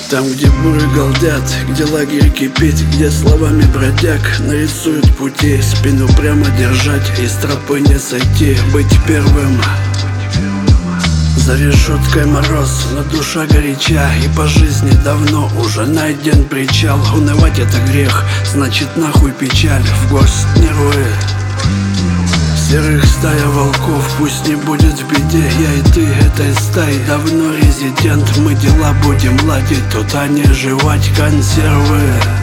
Там, где буры галдят, где лагерь кипит, где словами бродяг нарисуют пути, спину прямо держать и с тропы не сойти, быть первым. За решеткой мороз, но душа горяча, и по жизни давно уже найден причал. Унывать это грех, значит нахуй печаль, в горсть нервы серых стая волков, пусть не будет в беде. Я и ты этой стаи давно резидент. Мы дела будем ладить, тут а не жевать консервы.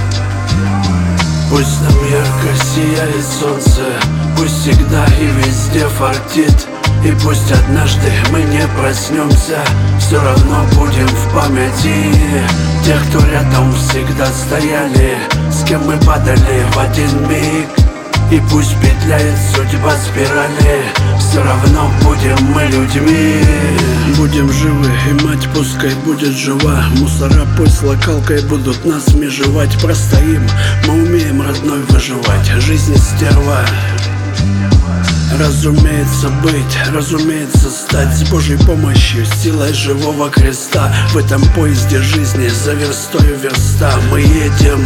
Пусть нам ярко сияет солнце, пусть всегда и везде фартит, и пусть однажды мы не проснемся, все равно будем в памяти тех, кто рядом всегда стояли, с кем мы падали в один миг. И пусть петляет судьба спирали, все равно будем мы людьми. Будем живы, и мать пускай будет жива. Мусора пусть с локалкой будут нас межевать. Простоим, мы умеем, родной, выживать. Жизнь стерва. Разумеется быть, разумеется стать с Божьей помощью, силой живого креста. В этом поезде жизни за верстою верста мы едем.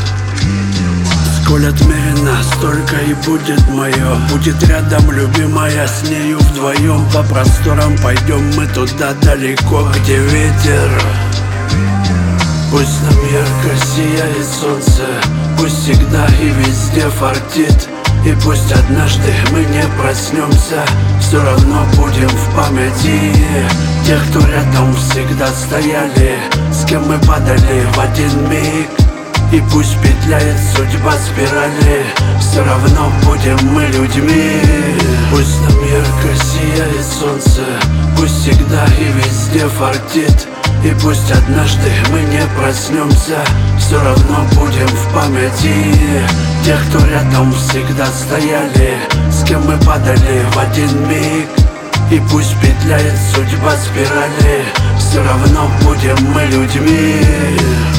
Сколь отмерено, столько и будет мое. Будет рядом любимая, с нею вдвоем. По просторам пойдем мы туда далеко, где ветер. Пусть нам ярко сияет солнце, пусть всегда и везде фартит, и пусть однажды мы не проснемся, все равно будем в памяти тех, кто рядом всегда стояли, с кем мы падали в один миг. И пусть петляет судьба спирали, все равно будем мы людьми. Пусть нам ярко сияет солнце, пусть всегда и везде фартит, и пусть однажды мы не проснемся, все равно будем в памяти тех, кто рядом всегда стояли, с кем мы падали в один миг. И пусть петляет судьба спирали, все равно будем мы людьми.